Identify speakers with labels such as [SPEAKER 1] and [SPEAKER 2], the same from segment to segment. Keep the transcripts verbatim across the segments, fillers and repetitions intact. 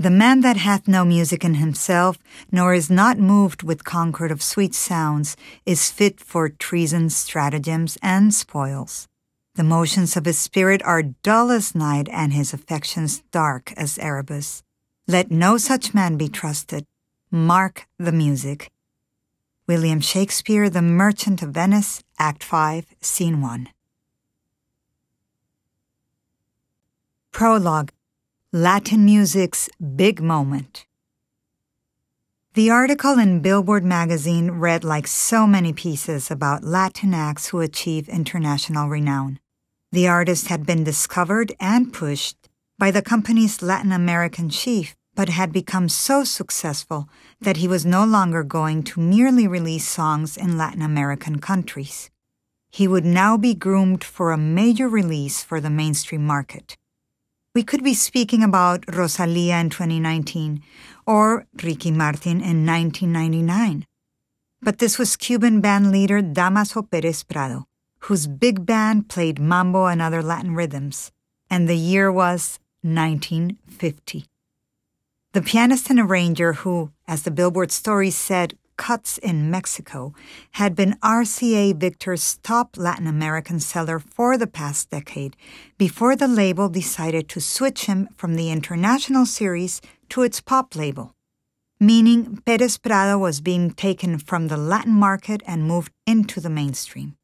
[SPEAKER 1] The man that hath no music in himself, nor is not moved with concord of sweet sounds, is fit for treason's stratagems and spoils. The motions of his spirit are dull as night, and his affections dark as Erebus. Let no such man be trusted. Mark the music. William Shakespeare, The Merchant of Venice, Act five, Scene one. Prologue. Latin music's big moment. The article in Billboard magazine read like so many pieces about Latin acts who achieve international renown. The artist had been discovered and pushed by the company's Latin American chief, but had become so successful that he was no longer going to merely release songs in Latin American countries. He would now be groomed for a major release for the mainstream market. We could be speaking about Rosalía in twenty nineteen or Ricky Martin in nineteen ninety-nine. But this was Cuban band leader Damaso Pérez Prado, whose big band played mambo and other Latin rhythms, and the year was nineteen fifty. The pianist and arranger who, as the Billboard story said, cuts in Mexico, had been R C A Victor's top Latin American seller for the past decade before the label decided to switch him from the international series to its pop label, meaning Pérez Prado was being taken from the Latin market and moved into the mainstream.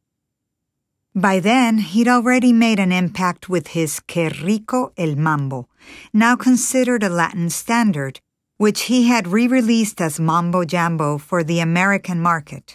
[SPEAKER 1] By then, he'd already made an impact with his Que Rico el Mambo, now considered a Latin standard, which he had re-released as Mambo Jambo for the American market.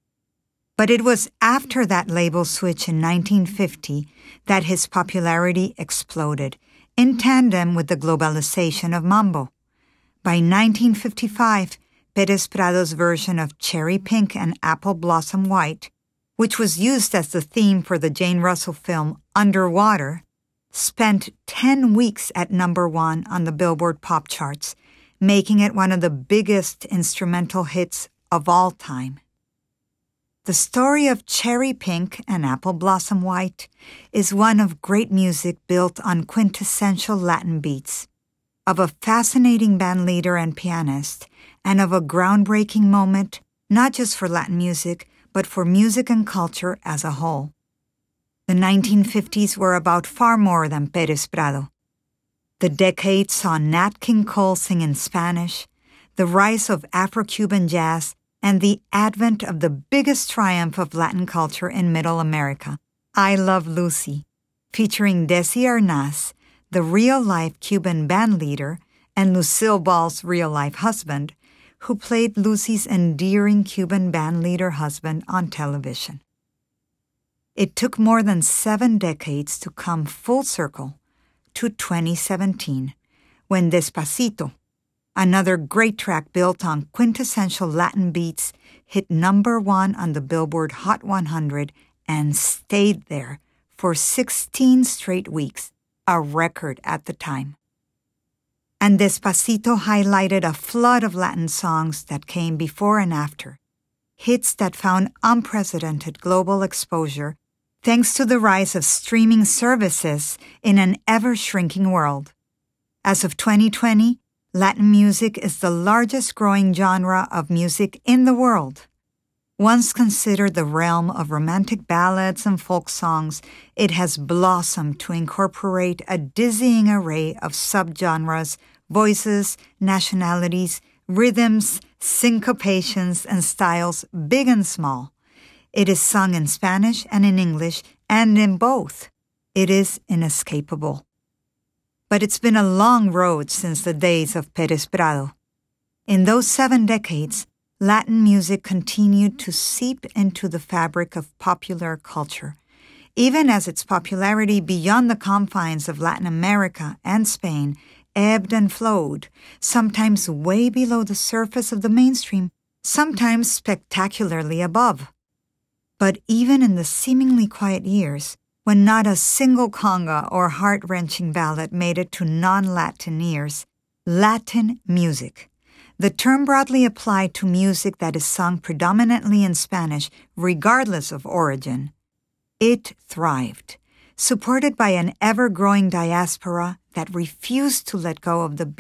[SPEAKER 1] But it was after that label switch in nineteen fifty that his popularity exploded, in tandem with the globalization of mambo. By nineteen fifty-five, Pérez Prado's version of Cherry Pink and Apple Blossom White, which was used as the theme for the Jane Russell film Underwater, spent ten weeks at number one on the Billboard pop charts, making it one of the biggest instrumental hits of all time. The story of Cherry Pink and Apple Blossom White is one of great music built on quintessential Latin beats, of a fascinating band leader and pianist, and of a groundbreaking moment, not just for Latin music, but for music and culture as a whole. The nineteen fifties were about far more than Pérez Prado. The decade saw Nat King Cole sing in Spanish, the rise of Afro-Cuban jazz, and the advent of the biggest triumph of Latin culture in Middle America, I Love Lucy, featuring Desi Arnaz, the real-life Cuban band leader, and Lucille Ball's real-life husband, who played Lucy's endearing Cuban band leader husband on television. It took more than seven decades to come full circle to twenty seventeen, when Despacito, another great track built on quintessential Latin beats, hit number one on the Billboard Hot one hundred and stayed there for sixteen straight weeks, a record at the time. And Despacito highlighted a flood of Latin songs that came before and after, hits that found unprecedented global exposure thanks to the rise of streaming services in an ever-shrinking world. As of twenty twenty, Latin music is the largest growing genre of music in the world. Once considered the realm of romantic ballads and folk songs, it has blossomed to incorporate a dizzying array of subgenres, voices, nationalities, rhythms, syncopations, and styles big and small. It is sung in Spanish and in English, and in both. It is inescapable. But it's been a long road since the days of Pérez Prado. In those seven decades, Latin music continued to seep into the fabric of popular culture, even as its popularity beyond the confines of Latin America and Spain ebbed and flowed, sometimes way below the surface of the mainstream, sometimes spectacularly above. But even in the seemingly quiet years, when not a single conga or heart-wrenching ballad made it to non-Latin ears, Latin music, the term broadly applied to music that is sung predominantly in Spanish, regardless of origin, it thrived, supported by an ever-growing diaspora that refused to let go of the